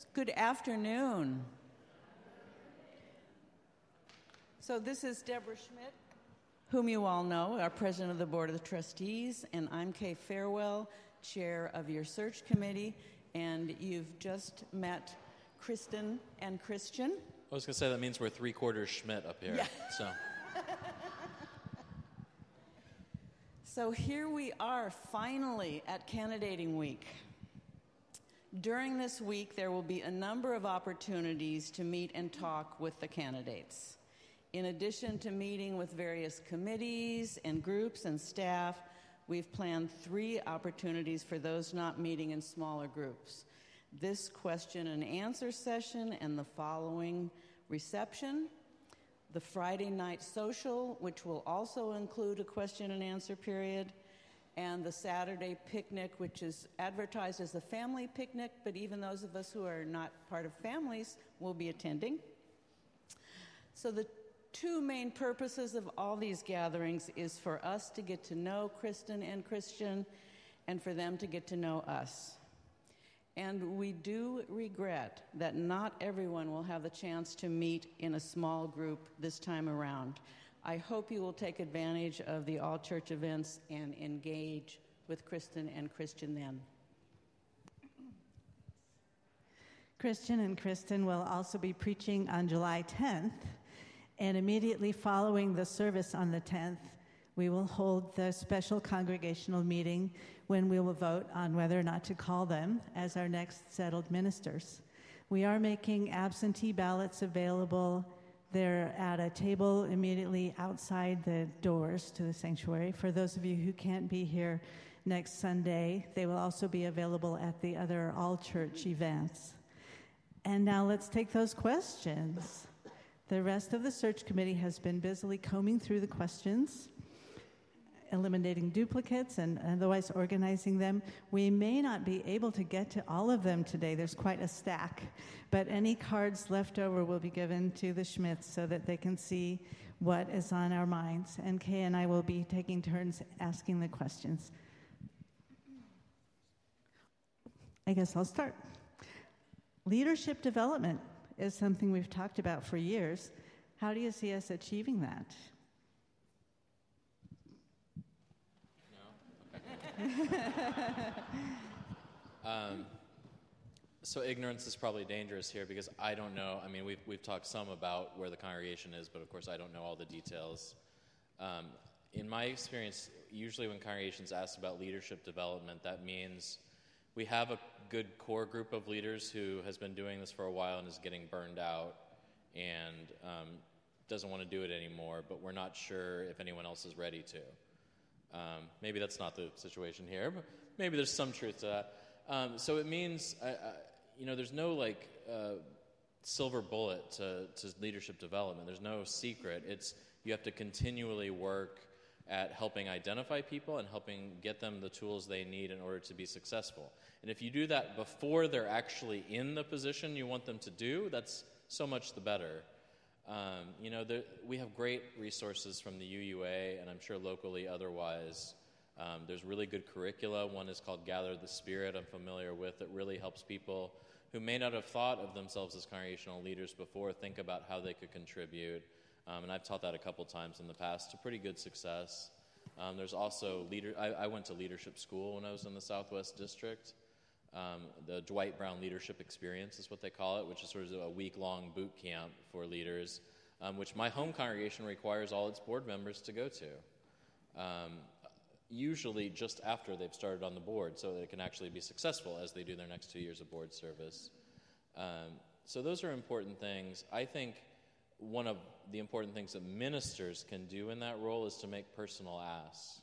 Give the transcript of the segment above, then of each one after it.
Good afternoon. So this is Deborah Schmidt, whom you all know, our president of the Board of Trustees, and I'm Kay Farewell, chair of your search committee, and you've just met Kristen and Christian. I was going to say that means we're three-quarters Schmidt up here. Yeah. So here we are, finally, at candidating week. During this week, there will be a number of opportunities to meet and talk with the candidates. In addition to meeting with various committees and groups and staff, we've planned 3 opportunities for those not meeting in smaller groups. This question and answer session and the following reception, the Friday night social, which will also include a question and answer period, and the Saturday picnic, which is advertised as a family picnic, but even those of us who are not part of families will be attending. So the 2 main purposes of all these gatherings is for us to get to know Kristen and Christian and for them to get to know us. And we do regret that not everyone will have the chance to meet in a small group this time around. I hope you will take advantage of the all-church events and engage with Kristen and Christian then. Christian and Kristen will also be preaching on July 10th, and immediately following the service on the 10th, we will hold the special congregational meeting when we will vote on whether or not to call them as our next settled ministers. We are making absentee ballots available. They're at a table immediately outside the doors to the sanctuary. For those of you who can't be here next Sunday, they will also be available at the other all-church events. And now let's take those questions. The rest of the search committee has been busily combing through the questions, eliminating duplicates and otherwise organizing them. We may not be able to get to all of them today. There's quite a stack. But any cards left over will be given to the Schmidts so that they can see what is on our minds. And Kay and I will be taking turns asking the questions. I guess I'll start. Leadership development is something we've talked about for years. How do you see us achieving that? So ignorance is probably dangerous here because I don't know. I mean, we've talked some about where the congregation is, but of course I don't know all the details. In my experience, usually when congregations ask about leadership development, that means we have a good core group of leaders who has been doing this for a while and is getting burned out and doesn't want to do it anymore, but we're not sure if anyone else is ready to. Maybe that's not the situation here, but maybe there's some truth to that. So it means, there's no silver bullet to leadership development. There's no secret. You have to continually work at helping identify people and helping get them the tools they need in order to be successful. And if you do that before they're actually in the position you want them to do, that's so much the better. We have great resources from the UUA, and I'm sure locally otherwise. There's really good curricula. One is called Gather the Spirit I'm familiar with that really helps people who may not have thought of themselves as congregational leaders before think about how they could contribute. And I've taught that a couple times in the past to pretty good success. There's also I went to leadership school when I was in the Southwest District. The Dwight Brown Leadership Experience is what they call it, which is sort of a week-long boot camp for leaders, which my home congregation requires all its board members to go to, usually just after they've started on the board so that it can actually be successful as they do their next 2 years of board service. So those are important things. I think one of the important things that ministers can do in that role is to make personal asks.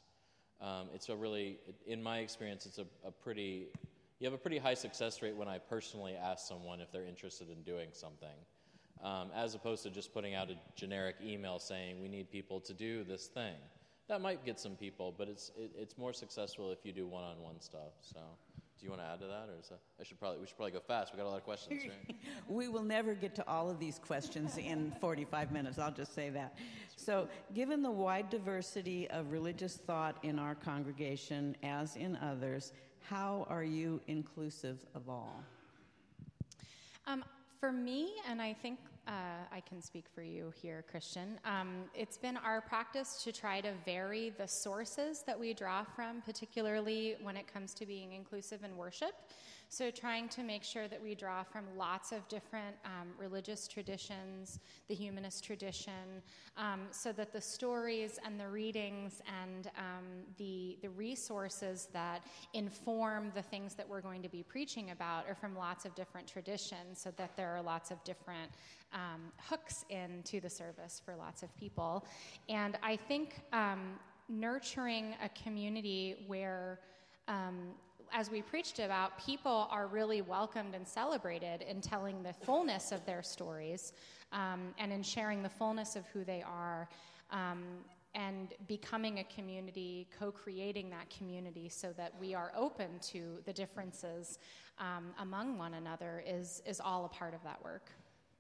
In my experience, it's you have a pretty high success rate when I personally ask someone if they're interested in doing something, as opposed to just putting out a generic email saying we need people to do this thing. That might get some people, but it's more successful if you do one-on-one stuff. So, do you want to add to that, or is that, we should probably go fast. We got a lot of questions, right? We will never get to all of these questions in 45 minutes. I'll just say that. So, given the wide diversity of religious thought in our congregation, as in others, how are you inclusive of all? For me, and I think I can speak for you here, Christian, it's been our practice to try to vary the sources that we draw from, particularly when it comes to being inclusive in worship. So trying to make sure that we draw from lots of different religious traditions, the humanist tradition, so that the stories and the readings and the resources that inform the things that we're going to be preaching about are from lots of different traditions, so that there are lots of different hooks into the service for lots of people. And I think nurturing a community where as we preached about, people are really welcomed and celebrated in telling the fullness of their stories and in sharing the fullness of who they are and becoming a community, co-creating that community so that we are open to the differences among one another is all a part of that work.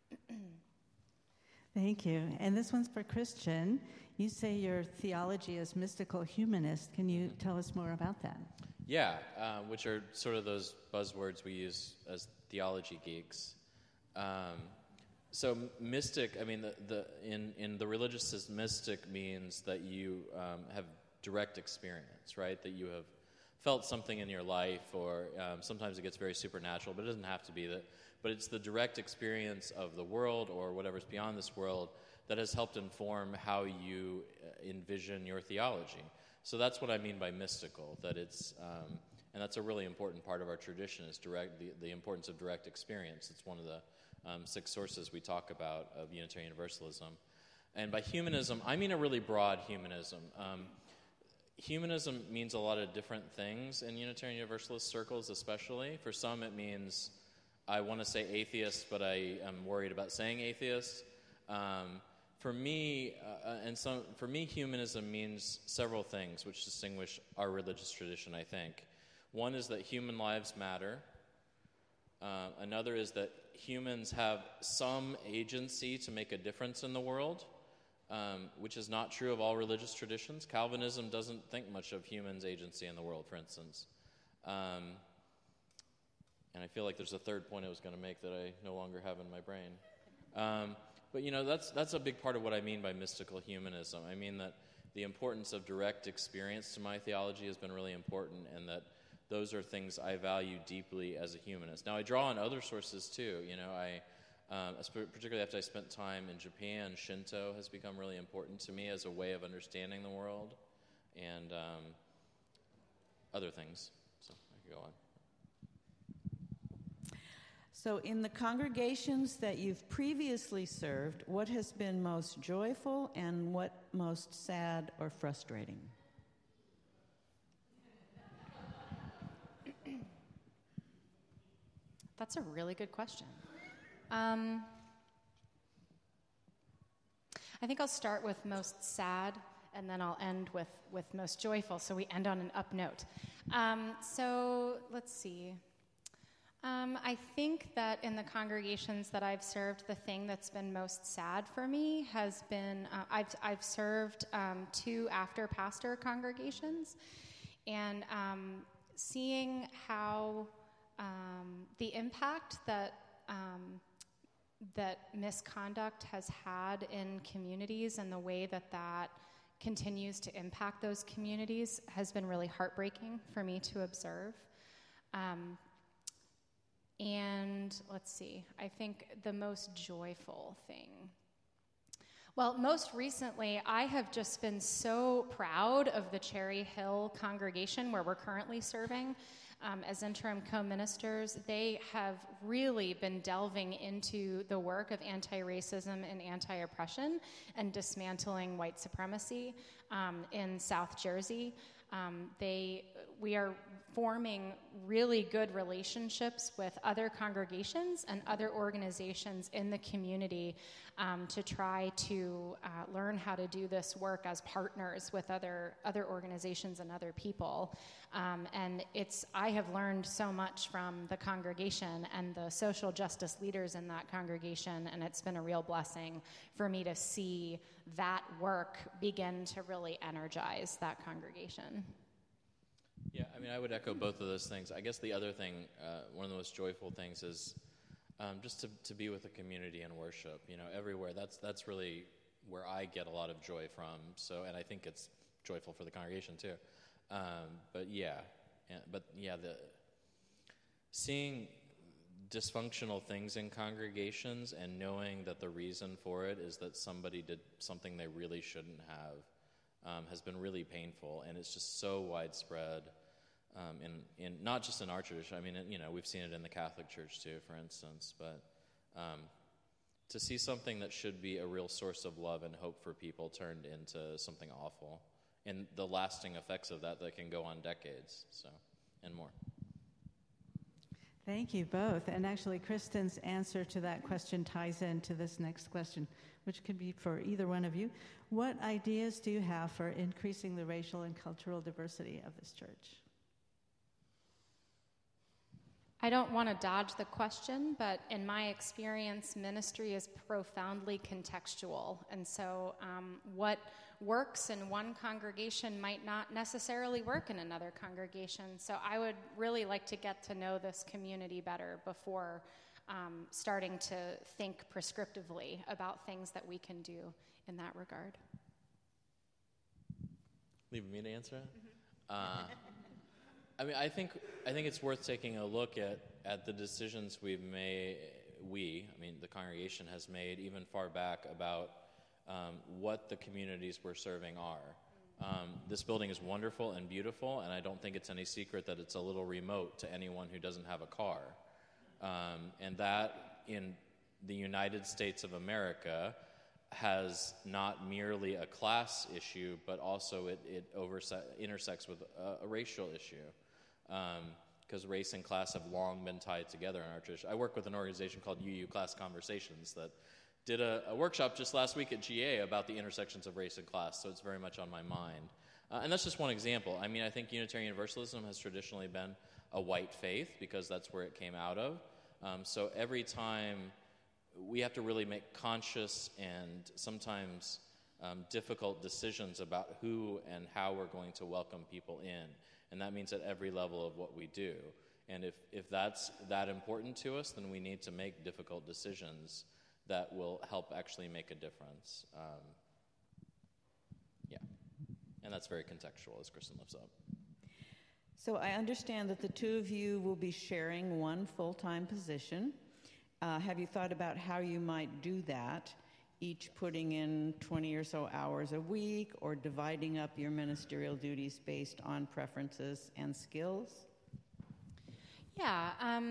Thank you. And this one's for Christian. You say your theology is mystical humanist. Can you tell us more about that? Yeah, which are sort of those buzzwords we use as theology geeks. So mystic, I mean, in the religious system, mystic means that you have direct experience, right? That you have felt something in your life, or sometimes it gets very supernatural, but it doesn't have to be that. But it's the direct experience of the world or whatever's beyond this world that has helped inform how you envision your theology. So that's what I mean by mystical, that it's, and that's a really important part of our tradition, is the importance of direct experience. It's one of the 6 sources we talk about of Unitarian Universalism. And by humanism, I mean a really broad humanism. Humanism means a lot of different things in Unitarian Universalist circles, especially. For some, it means, I want to say atheist, but I am worried about saying atheist. For me, humanism means several things which distinguish our religious tradition, I think. One is that human lives matter. Another is that humans have some agency to make a difference in the world, which is not true of all religious traditions. Calvinism doesn't think much of humans' agency in the world, for instance. And I feel like there's a third point I was going to make that I no longer have in my brain. But, that's a big part of what I mean by mystical humanism. I mean that the importance of direct experience to my theology has been really important, and that those are things I value deeply as a humanist. Now, I draw on other sources, too. Particularly after I spent time in Japan, Shinto has become really important to me as a way of understanding the world, and other things. So I could go on. So in the congregations that you've previously served, what has been most joyful and what most sad or frustrating? That's a really good question. I think I'll start with most sad, and then I'll end with most joyful, so we end on an up note. So let's see. I think that in the congregations that I've served, the thing that's been most sad for me has been, I've served 2 after-pastor congregations, and seeing how the impact that misconduct has had in communities and the way that continues to impact those communities has been really heartbreaking for me to observe. And let's see, I think the most joyful thing. Well, most recently, I have just been so proud of the Cherry Hill congregation where we're currently serving as interim co-ministers. They have really been delving into the work of anti-racism and anti-oppression and dismantling white supremacy in South Jersey. We are forming really good relationships with other congregations and other organizations in the community to try to learn how to do this work as partners with other organizations and other people. And I have learned so much from the congregation and the social justice leaders in that congregation, and it's been a real blessing for me to see that work begin to really energize that congregation. Yeah, I mean, I would echo both of those things. I guess the other thing, one of the most joyful things is just to be with the community and worship, everywhere. That's really where I get a lot of joy from. So, and I think it's joyful for the congregation too. Seeing dysfunctional things in congregations and knowing that the reason for it is that somebody did something they really shouldn't have has been really painful, and it's just so widespread in not just in our tradition. I mean, we've seen it in the Catholic Church too, for instance. But to see something that should be a real source of love and hope for people turned into something awful, and the lasting effects of that can go on decades, and more. Thank you both. And actually, Kristen's answer to that question ties into this next question, which could be for either one of you. What ideas do you have for increasing the racial and cultural diversity of this church? I don't want to dodge the question, but in my experience, ministry is profoundly contextual. And so what works in one congregation might not necessarily work in another congregation. So I would really like to get to know this community better before starting to think prescriptively about things that we can do in that regard. Leave me to answer it? Mm-hmm. I mean, I think it's worth taking a look at the decisions we've made. The congregation has made even far back about what the communities we're serving are. This building is wonderful and beautiful, and I don't think it's any secret that it's a little remote to anyone who doesn't have a car. And that in the United States of America has not merely a class issue, but also it intersects with a racial issue. Because race and class have long been tied together in our tradition. I work with an organization called UU Class Conversations that did a workshop just last week at GA about the intersections of race and class, so it's very much on my mind. And that's just one example. I mean, I think Unitarian Universalism has traditionally been a white faith because that's where it came out of. So every time we have to really make conscious and sometimes difficult decisions about who and how we're going to welcome people in. And that means at every level of what we do. And if that's that important to us, then we need to make difficult decisions that will help actually make a difference. And that's very contextual, as Kristen lifts up. So I understand that the two of you will be sharing one full-time position. Have you thought about how you might do that, each putting in 20 or so hours a week, or dividing up your ministerial duties based on preferences and skills? Yeah.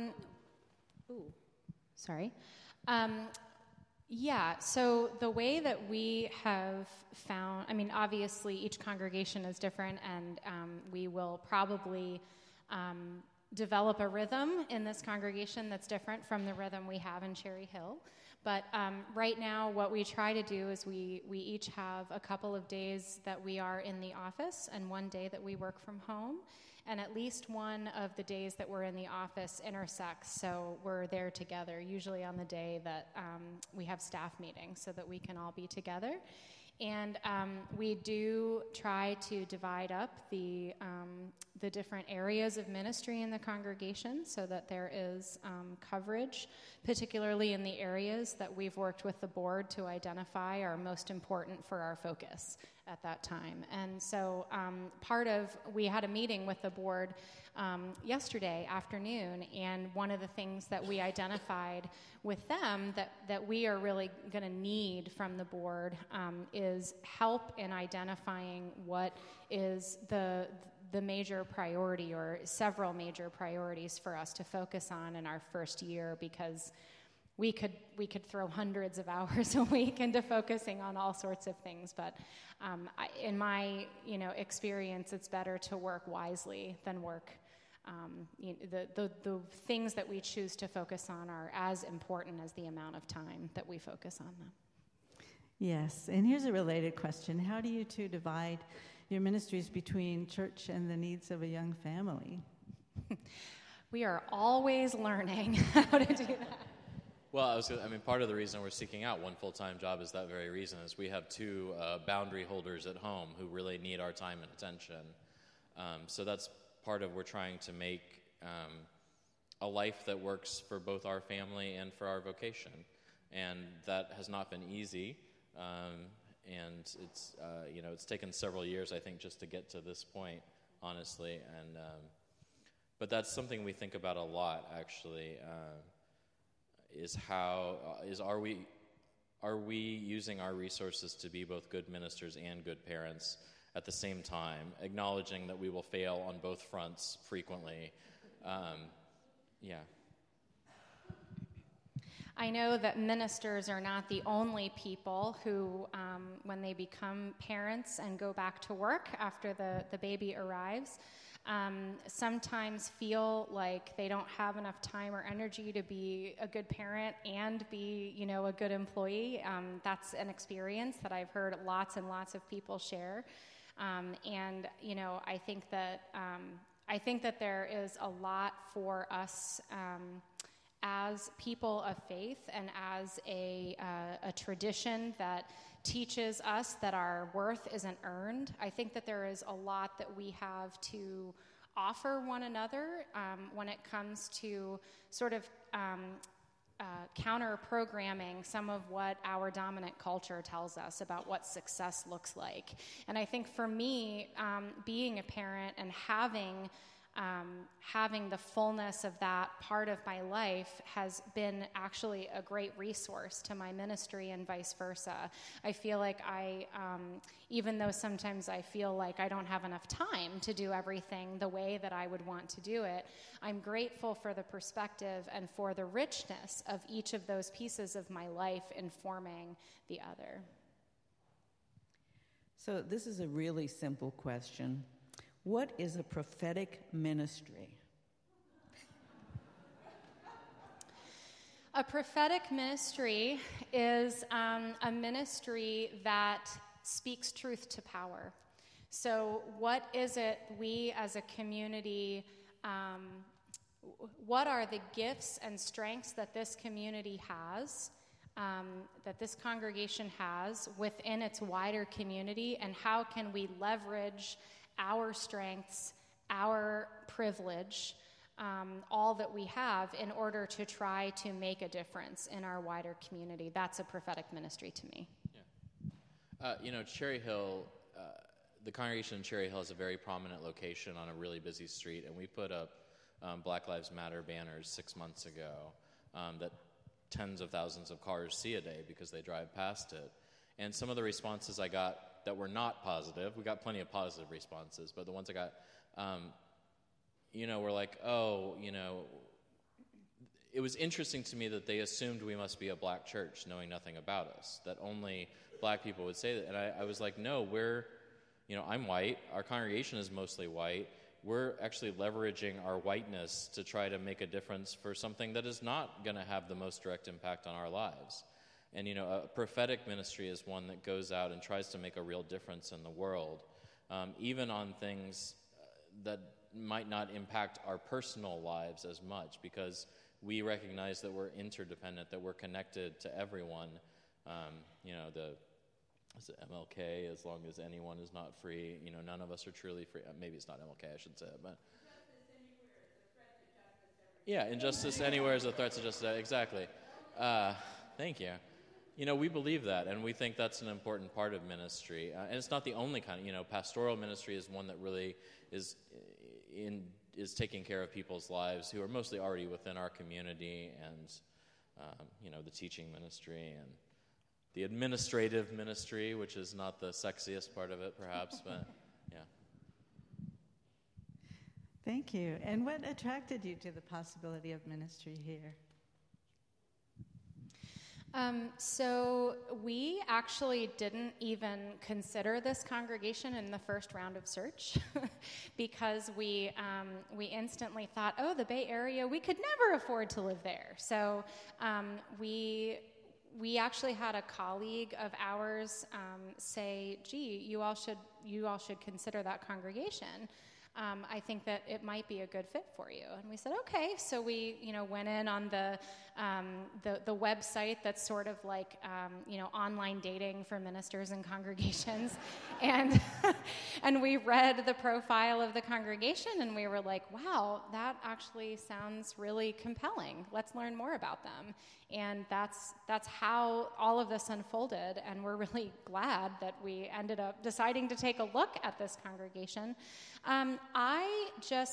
So the way that we have found, obviously each congregation is different, and we will probably develop a rhythm in this congregation that's different from the rhythm we have in Cherry Hill. But right now, what we try to do is we each have a couple of days that we are in the office and one day that we work from home. And at least one of the days that we're in the office intersects, so we're there together, usually on the day that we have staff meetings so that we can all be together. And we do try to divide up the different areas of ministry in the congregation so that there is coverage, particularly in the areas that we've worked with the board to identify are most important for our focus at that time. And so we had a meeting with the board yesterday afternoon, and one of the things that we identified with them that we are really going to need from the board is help in identifying what is the major priority or several major priorities for us to focus on in our first year, because we could throw hundreds of hours a week into focusing on all sorts of things, but in my experience, it's better to work wisely than work. The things that we choose to focus on are as important as the amount of time that we focus on them. Yes, and here's a related question. How do you two divide your ministries between church and the needs of a young family? We are always learning how to do that. Well, part of the reason we're seeking out one full-time job is that very reason, is we have two boundary holders at home who really need our time and attention. So that's part of we're trying to make a life that works for both our family and for our vocation. And that has not been easy. And it's it's taken several years, I think, just to get to this point, honestly. And but that's something we think about a lot, actually. Are we using our resources to be both good ministers and good parents at the same time, acknowledging that we will fail on both fronts frequently? I know that ministers are not the only people who, when they become parents and go back to work after the baby arrives, sometimes feel like they don't have enough time or energy to be a good parent and be, a good employee. That's an experience that I've heard lots and lots of people share. And I think that there is a lot for us as people of faith and as a tradition that teaches us that our worth isn't earned. I think that there is a lot that we have to offer one another when it comes to sort of counter-programming some of what our dominant culture tells us about what success looks like. And I think for me, being a parent and having the fullness of that part of my life has been actually a great resource to my ministry and vice versa. I feel like even though sometimes I feel like I don't have enough time to do everything the way that I would want to do it, I'm grateful for the perspective and for the richness of each of those pieces of my life informing the other. So this is a really simple question. What is a prophetic ministry? A prophetic ministry is a ministry that speaks truth to power. So what is it we as a community, what are the gifts and strengths that this community has, that this congregation has within its wider community, and how can we leverage our strengths, our privilege, all that we have in order to try to make a difference in our wider community? That's a prophetic ministry to me. Yeah. Cherry Hill, the congregation in Cherry Hill is a very prominent location on a really busy street, and we put up Black Lives Matter banners 6 months ago that tens of thousands of cars see a day because they drive past it. And some of the responses I got that were not positive, we got plenty of positive responses, but the ones I got, were like, it was interesting to me that they assumed we must be a black church knowing nothing about us, that only black people would say that. And I was like, no, I'm white, our congregation is mostly white, we're actually leveraging our whiteness to try to make a difference for something that is not going to have the most direct impact on our lives. And, a prophetic ministry is one that goes out and tries to make a real difference in the world, even on things that might not impact our personal lives as much, because we recognize that we're interdependent, that we're connected to everyone. Is it MLK, as long as anyone is not free, none of us are truly free. Maybe it's not MLK, I should say it, but... Injustice anywhere is a threat to justice. Exactly. Thank you. We believe that, and we think that's an important part of ministry. And it's not the only kind. Pastoral ministry is one that really is taking care of people's lives who are mostly already within our community, and the teaching ministry and the administrative ministry, which is not the sexiest part of it, perhaps, but yeah. Thank you. And what attracted you to the possibility of ministry here? So we actually didn't even consider this congregation in the first round of search because we instantly thought, the Bay Area, we could never afford to live there. So we actually had a colleague of ours say, "Gee, you all should consider that congregation." I think that it might be a good fit for you. And we said, okay. So we, went in on the website that's sort of like, online dating for ministers and congregations. And and we read the profile of the congregation, and we were like, wow, that actually sounds really compelling. Let's learn more about them. And that's how all of this unfolded, and we're really glad that we ended up deciding to take a look at this congregation. I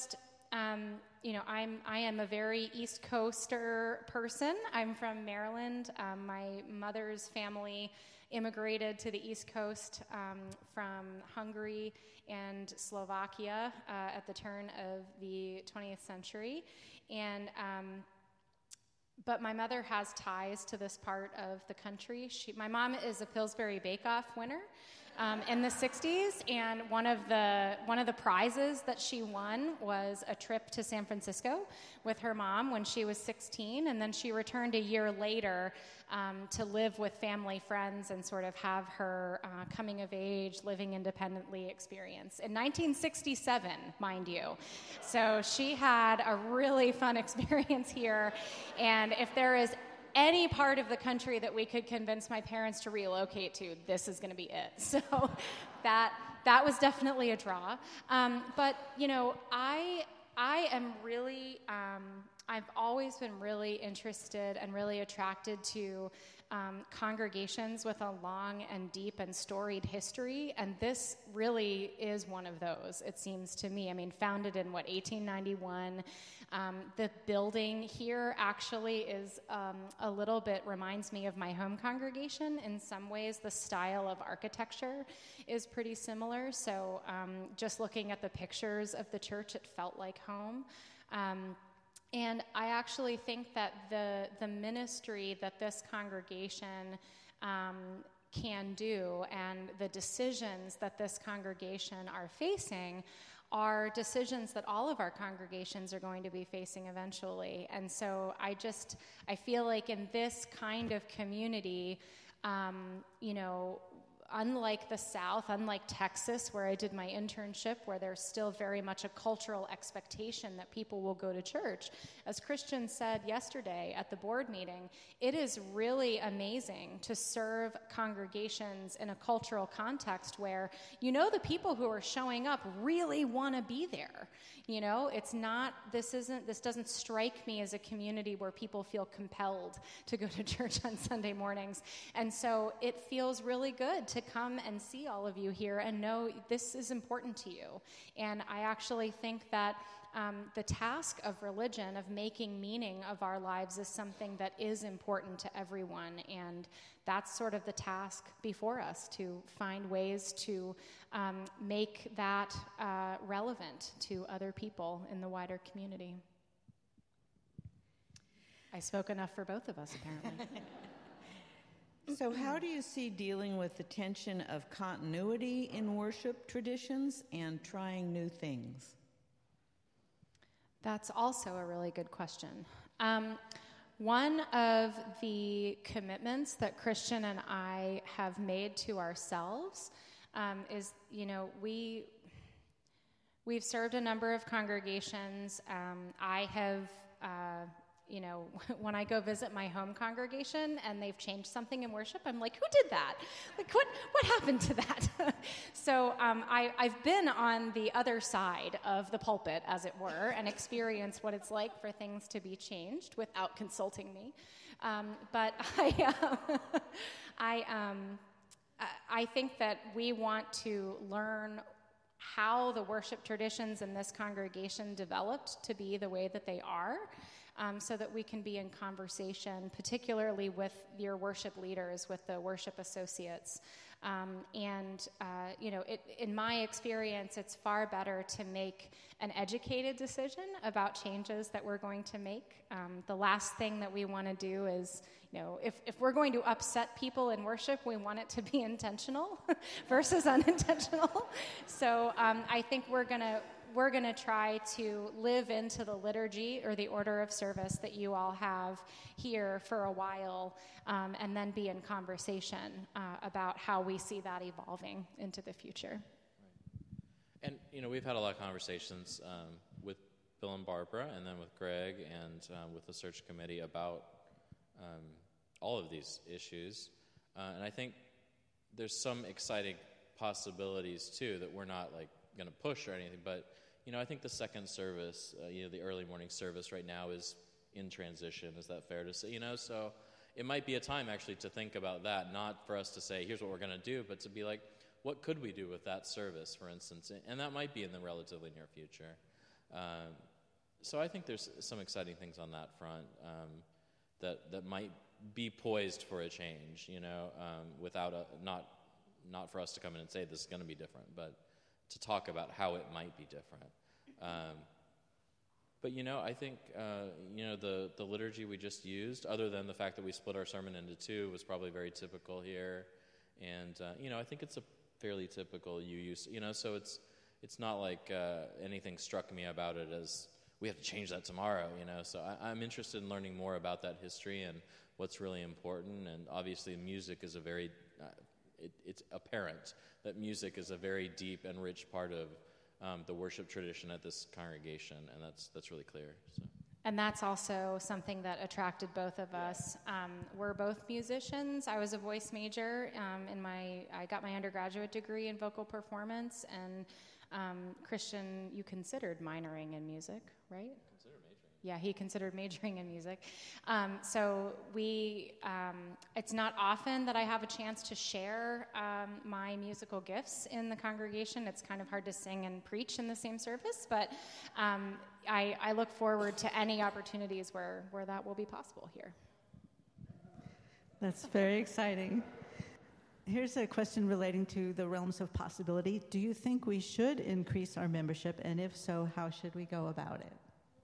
am a very East Coaster person. I'm from Maryland. My mother's family immigrated to the East Coast from Hungary and Slovakia at the turn of the 20th century. And but my mother has ties to this part of the country. My mom is a Pillsbury Bake Off winner in the 60s, and one of the prizes that she won was a trip to San Francisco with her mom when she was 16, and then she returned a year later to live with family friends and sort of have her coming of age, living independently experience in 1967, mind you. So she had a really fun experience here, and if there is any part of the country that we could convince my parents to relocate to, this is going to be it. So that was definitely a draw. But I am really, I've always been really interested and really attracted to congregations with a long and deep and storied history, and this really is one of those, it seems to me. I mean, founded in, 1891. The building here actually is a little bit reminds me of my home congregation. In some ways, the style of architecture is pretty similar. So just looking at the pictures of the church, it felt like home. And I actually think that the ministry that this congregation can do and the decisions that this congregation are facing are decisions that all of our congregations are going to be facing eventually. And so I feel like in this kind of community, unlike the South, unlike Texas, where I did my internship, where there's still very much a cultural expectation that people will go to church. As Christian said yesterday at the board meeting, it is really amazing to serve congregations in a cultural context where, the people who are showing up really want to be there. This doesn't strike me as a community where people feel compelled to go to church on Sunday mornings. And so it feels really good to come and see all of you here and know this is important to you. And I actually think that the task of religion, of making meaning of our lives, is something that is important to everyone. And that's sort of the task before us, to find ways to make that relevant to other people in the wider community. I spoke enough for both of us, apparently. So how do you see dealing with the tension of continuity in worship traditions and trying new things? That's also a really good question. One of the commitments that Christian and I have made to ourselves is, we've served a number of congregations. I have, when I go visit my home congregation and they've changed something in worship, I'm like, who did that? Like, what happened to that? So I've been on the other side of the pulpit, as it were, and experienced what it's like for things to be changed without consulting me. But I think that we want to learn how the worship traditions in this congregation developed to be the way that they are. So that we can be in conversation, particularly with your worship leaders, with the worship associates. In my experience, it's far better to make an educated decision about changes that we're going to make. The last thing that we want to do is, if we're going to upset people in worship, we want it to be intentional versus unintentional. So I think we're going to try to live into the liturgy or the order of service that you all have here for a while, and then be in conversation about how we see that evolving into the future. Right. And we've had a lot of conversations with Bill and Barbara, and then with Greg, and with the search committee about all of these issues. And I think there's some exciting possibilities, too, that we're not, going to push or anything. But, I think the second service, the early morning service right now is in transition. Is that fair to say? So it might be a time, actually, to think about that, not for us to say, here's what we're going to do, but to be like, what could we do with that service, for instance? And that might be in the relatively near future. So I think there's some exciting things on that front that might be poised for a change, without not for us to come in and say this is going to be different, but to talk about how it might be different. But I think the liturgy we just used, other than the fact that we split our sermon into two, was probably very typical here, and I think it's a fairly typical use. So it's not like anything struck me about it as we have to change that tomorrow. So I'm interested in learning more about that history and what's really important. And obviously, music is a very it's apparent that music is a very deep and rich part of the worship tradition at this congregation, and that's really clear. So. And that's also something that attracted both of us. We're both musicians. I was a voice major. I got my undergraduate degree in vocal performance, and Christian, you considered minoring in music, right? Yeah, he considered majoring in music. So it's not often that I have a chance to share my musical gifts in the congregation. It's kind of hard to sing and preach in the same service, but I look forward to any opportunities where that will be possible here. That's very exciting. Here's a question relating to the realms of possibility. Do you think we should increase our membership, and if so, how should we go about it?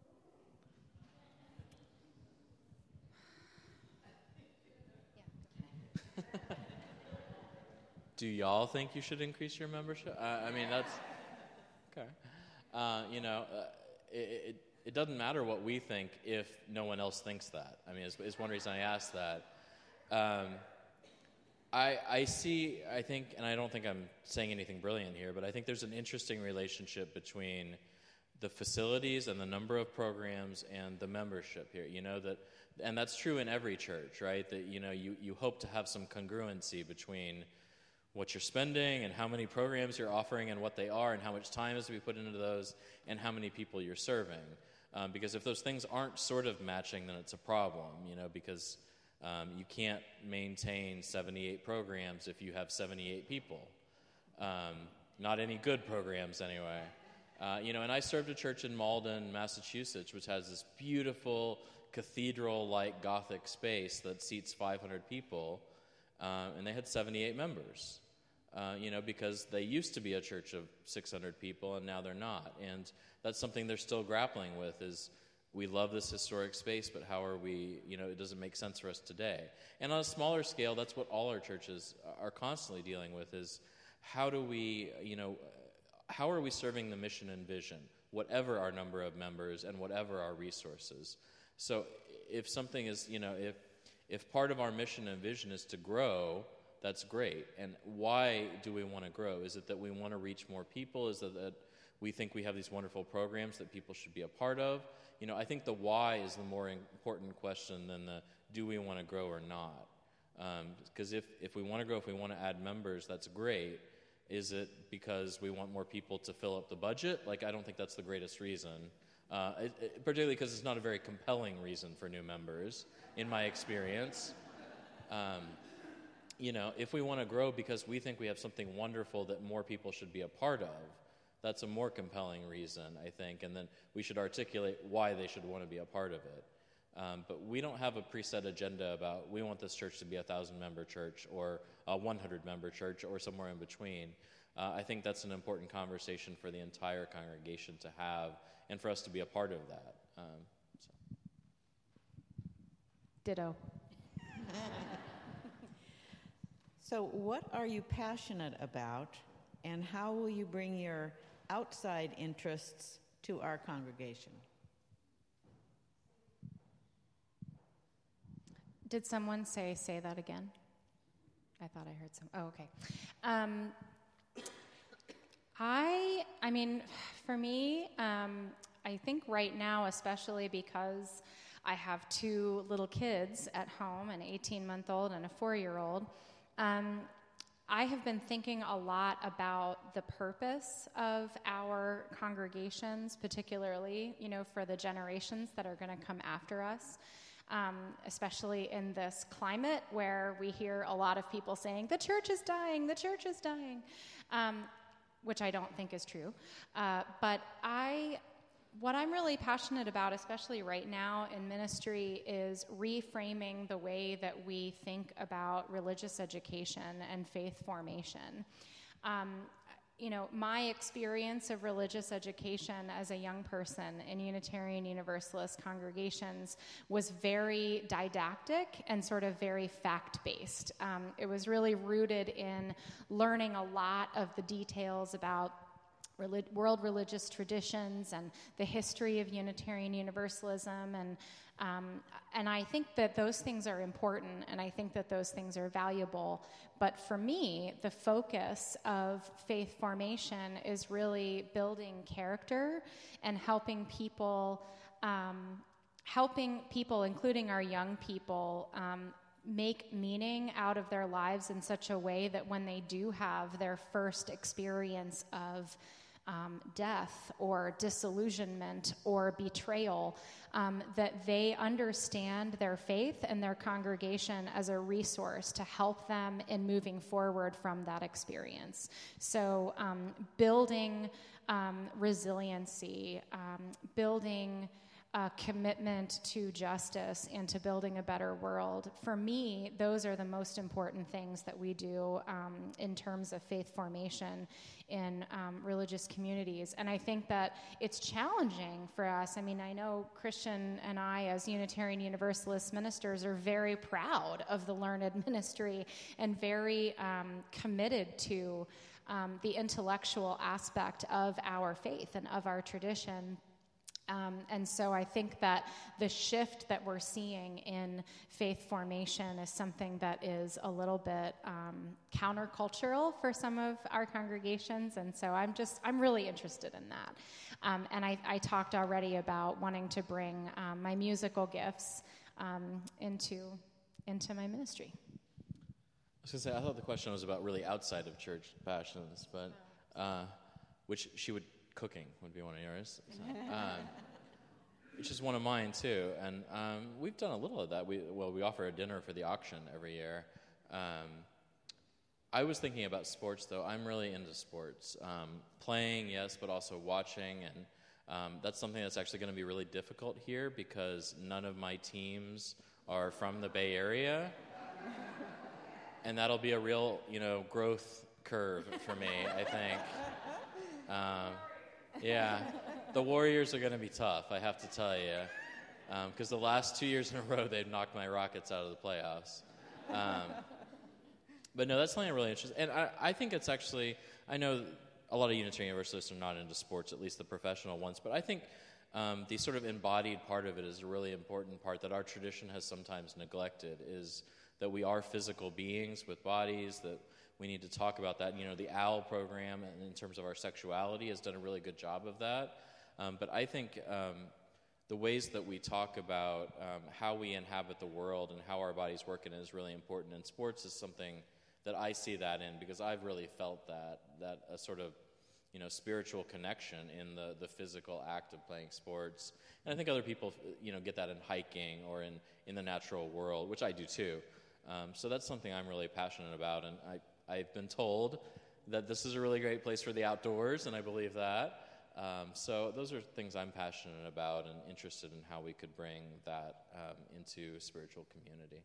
Do y'all think you should increase your membership? That's okay. It doesn't matter what we think if no one else thinks that. Is one reason I asked that. I think, and I don't think I'm saying anything brilliant here, but I think there's an interesting relationship between the facilities and the number of programs and the membership here. And that's true in every church, right? That you hope to have some congruency between what you're spending and how many programs you're offering and what they are and how much time is to be put into those and how many people you're serving. Because if those things aren't sort of matching, then it's a problem, because you can't maintain 78 programs if you have 78 people. Not any good programs anyway. And I served a church in Malden, Massachusetts, which has this beautiful cathedral-like Gothic space that seats 500 people. And they had 78 members, because they used to be a church of 600 people, and now they're not. And that's something they're still grappling with is we love this historic space, but how are we, it doesn't make sense for us today. And on a smaller scale, that's what all our churches are constantly dealing with is how do we, how are we serving the mission and vision, whatever our number of members and whatever our resources. So if something is, if part of our mission and vision is to grow, that's great. And why do we want to grow? Is it that we want to reach more people? Is it that we think we have these wonderful programs that people should be a part of? I think the why is the more important question than the do we want to grow or not. Because if we want to grow, if we want to add members, that's great. Is it because we want more people to fill up the budget? I don't think that's the greatest reason. Particularly because it's not a very compelling reason for new members, in my experience. If we want to grow because we think we have something wonderful that more people should be a part of, that's a more compelling reason, I think, and then we should articulate why they should want to be a part of it. But we don't have a preset agenda about we want this church to be a 1,000-member church or a 100-member church or somewhere in between. I think that's an important conversation for the entire congregation to have and for us to be a part of that. Ditto. So what are you passionate about, and how will you bring your outside interests to our congregation? Did someone say that again? I thought I heard some. Oh, okay. I mean, for me, I think right now, especially because I have two little kids at home, an 18-month-old and a 4-year-old, I have been thinking a lot about the purpose of our congregations, particularly, for the generations that are going to come after us, especially in this climate where we hear a lot of people saying, the church is dying, which I don't think is true. But what I'm really passionate about, especially right now in ministry, is reframing the way that we think about religious education and faith formation. My experience of religious education as a young person in Unitarian Universalist congregations was very didactic and sort of very fact-based. It was really rooted in learning a lot of the details about world religious traditions and the history of Unitarian Universalism, and I think that those things are important, and I think that those things are valuable. But for me, the focus of faith formation is really building character and helping people, including our young people, make meaning out of their lives in such a way that when they do have their first experience of death or disillusionment or betrayal, that they understand their faith and their congregation as a resource to help them in moving forward from that experience. So building resiliency, building commitment to justice and to building a better world. For me, those are the most important things that we do in terms of faith formation in religious communities. And I think that it's challenging for us. I mean, I know Christian and I, as Unitarian Universalist ministers, are very proud of the learned ministry and very committed to the intellectual aspect of our faith and of our tradition. And so I think that the shift that we're seeing in faith formation is something that is a little bit countercultural for some of our congregations. And so I'm really interested in that. And I talked already about wanting to bring my musical gifts into my ministry. I was going to say, I thought the question was about really outside of church passions, but which cooking would be one of yours. So, which is one of mine too, and we've done a little of that. We offer a dinner for the auction every year. I was thinking about sports though. I'm really into sports, playing, yes, but also watching, and that's something that's actually going to be really difficult here because none of my teams are from the Bay Area, and that'll be a real, growth curve for me, I think. Yeah, the Warriors are going to be tough, I have to tell you, because the last 2 years in a row, they've knocked my Rockets out of the playoffs. But no, that's something I'm really interested in. And I think it's actually, I know a lot of Unitarian Universalists are not into sports, at least the professional ones, but I think the sort of embodied part of it is a really important part that our tradition has sometimes neglected, is that we are physical beings with bodies, that we need to talk about that. The OWL program, in terms of our sexuality, has done a really good job of that. But I think the ways that we talk about how we inhabit the world and how our bodies work in it is really important. And sports is something that I see that in, because I've really felt that a sort of spiritual connection in the physical act of playing sports. And I think other people get that in hiking or in the natural world, which I do too. So that's something I'm really passionate about, and I've been told that this is a really great place for the outdoors, and I believe that. So those are things I'm passionate about and interested in how we could bring that into spiritual community.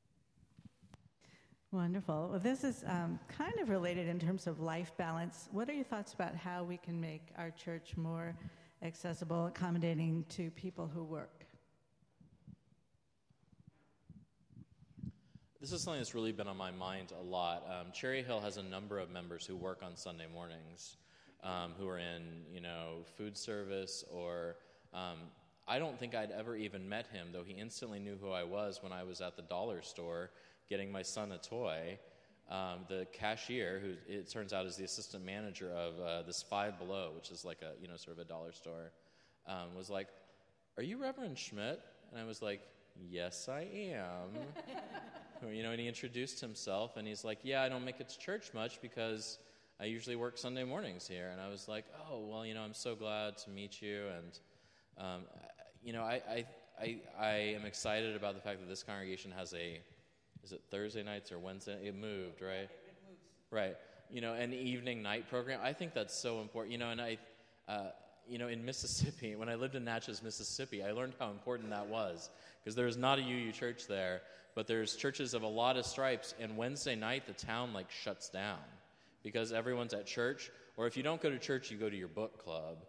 Wonderful. Well, this is kind of related in terms of life balance. What are your thoughts about how we can make our church more accessible, accommodating to people who work? This is something that's really been on my mind a lot. Cherry Hill has a number of members who work on Sunday mornings, who are in, food service, or I don't think I'd ever even met him, though he instantly knew who I was when I was at the dollar store getting my son a toy. the cashier, who it turns out is the assistant manager of this Five Below, which is like a sort of a dollar store, was like, "Are you Reverend Schmidt?" And I was like, "Yes, I am." And he introduced himself, and he's like, "Yeah, I don't make it to church much because I usually work Sunday mornings here." And I was like, "Oh, well, I'm so glad to meet you." And I am excited about the fact that this congregation has is it Thursday nights or Wednesday? It moved, right? It moves. Right. An evening night program. I think that's so important. In Mississippi, when I lived in Natchez, Mississippi, I learned how important that was, because there's not a UU church there, but there's churches of a lot of stripes, and Wednesday night the town shuts down because everyone's at church, or if you don't go to church, you go to your book club.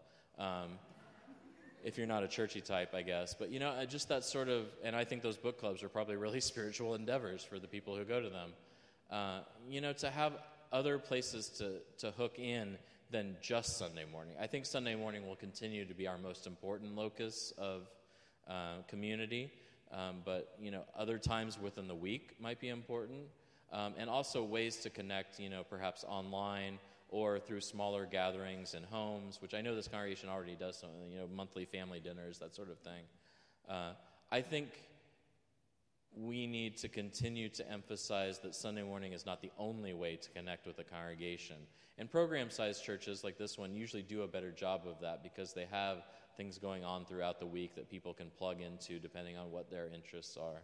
If you're not a churchy type, I guess. But, just that sort of, and I think those book clubs are probably really spiritual endeavors for the people who go to them. To have other places to hook in than just Sunday morning. I think Sunday morning will continue to be our most important locus of community. But, other times within the week might be important. And also ways to connect, perhaps online, or through smaller gatherings in homes, which I know this congregation already does something, monthly family dinners, that sort of thing. I think we need to continue to emphasize that Sunday morning is not the only way to connect with a congregation. And program-sized churches like this one usually do a better job of that because they have things going on throughout the week that people can plug into depending on what their interests are.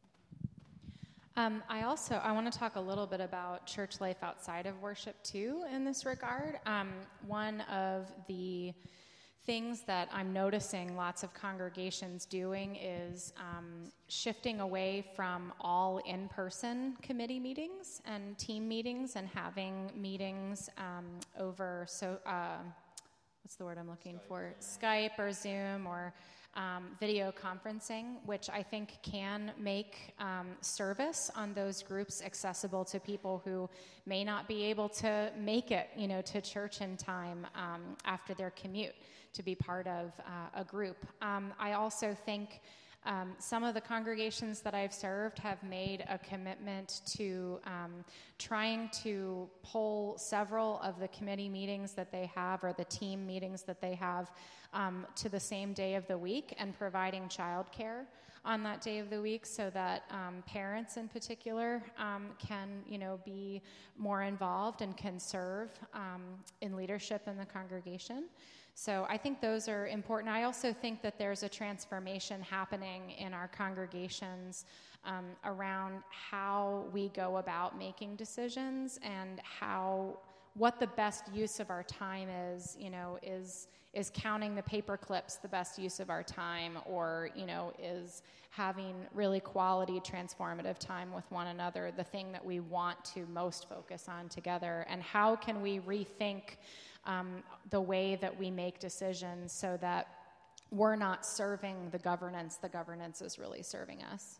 I want to talk a little bit about church life outside of worship, too, in this regard. One of the things that I'm noticing lots of congregations doing is shifting away from all in-person committee meetings and team meetings and having meetings over, what's the word I'm looking for? Skype or Zoom or video conferencing, which I think can make service on those groups accessible to people who may not be able to make it, to church in time after their commute to be part of a group. I also think some of the congregations that I've served have made a commitment to trying to pull several of the committee meetings that they have or the team meetings that they have to the same day of the week and providing childcare on that day of the week so that parents in particular can, be more involved and can serve in leadership in the congregation. So I think those are important. I also think that there's a transformation happening in our congregations around how we go about making decisions and what the best use of our time is, is counting the paper clips the best use of our time, or, is having really quality, transformative time with one another, the thing that we want to most focus on together, and how can we rethink the way that we make decisions so that we're not serving the governance is really serving us.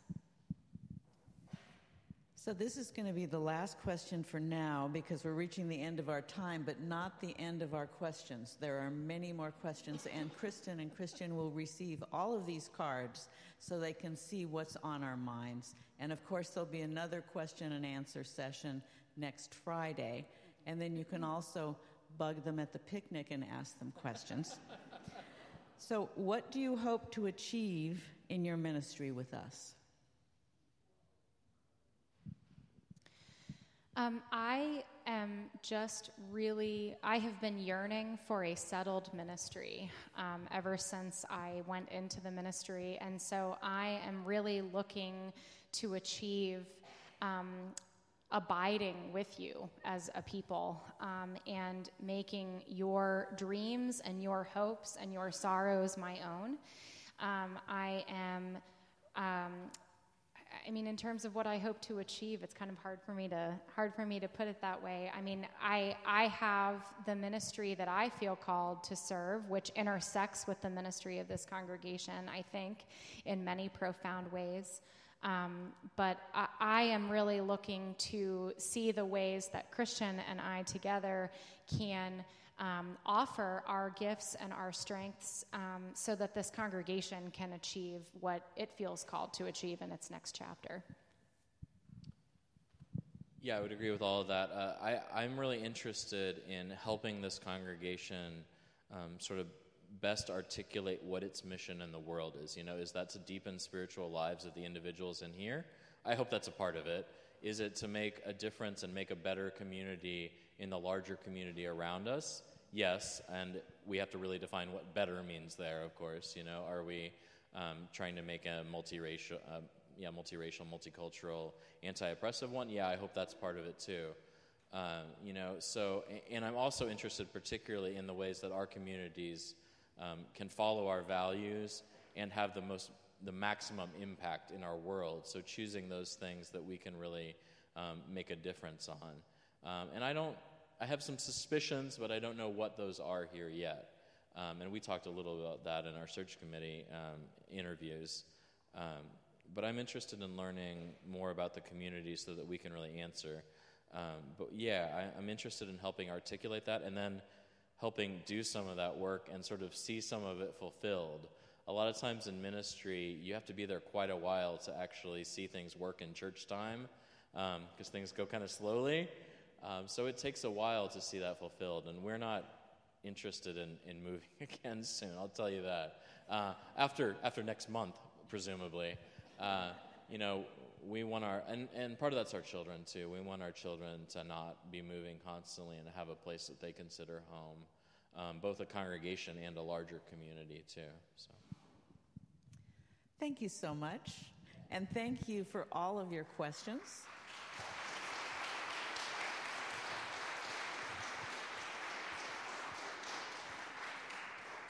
So this is going to be the last question for now because we're reaching the end of our time, but not the end of our questions. There are many more questions, and Kristen and Christian will receive all of these cards so they can see what's on our minds. And of course, there'll be another question and answer session next Friday, and then you can also bug them at the picnic and ask them questions. So what do you hope to achieve in your ministry with us? I have been yearning for a settled ministry ever since I went into the ministry. And so I am really looking to achieve abiding with you as a people and making your dreams and your hopes and your sorrows my own. In terms of what I hope to achieve, it's kind of hard for me to put it that way. I have the ministry that I feel called to serve, which intersects with the ministry of this congregation, I think, in many profound ways. But I am really looking to see the ways that Christian and I together can offer our gifts and our strengths so that this congregation can achieve what it feels called to achieve in its next chapter. Yeah, I would agree with all of that. I'm really interested in helping this congregation sort of best articulate what its mission in the world is. Is that to deepen spiritual lives of the individuals in here? I hope that's a part of it. Is it to make a difference and make a better community in the larger community around us? Yes, and we have to really define what better means there, of course. Are we trying to make a multiracial, multicultural, anti-oppressive one? Yeah, I hope that's part of it too. And I'm also interested particularly in the ways that our communities can follow our values and have the maximum impact in our world. So choosing those things that we can really make a difference on. And I have some suspicions, but I don't know what those are here yet. And we talked a little about that in our search committee interviews. But I'm interested in learning more about the community so that we can really answer. I'm interested in helping articulate that and then helping do some of that work and sort of see some of it fulfilled. A lot of times in ministry, you have to be there quite a while to actually see things work in church time because things go kind of slowly. So it takes a while to see that fulfilled, and we're not interested in moving again soon, I'll tell you that. After next month, presumably. We want and part of that's our children too. We want our children to not be moving constantly and to have a place that they consider home, both a congregation and a larger community too. So. Thank you so much, and thank you for all of your questions.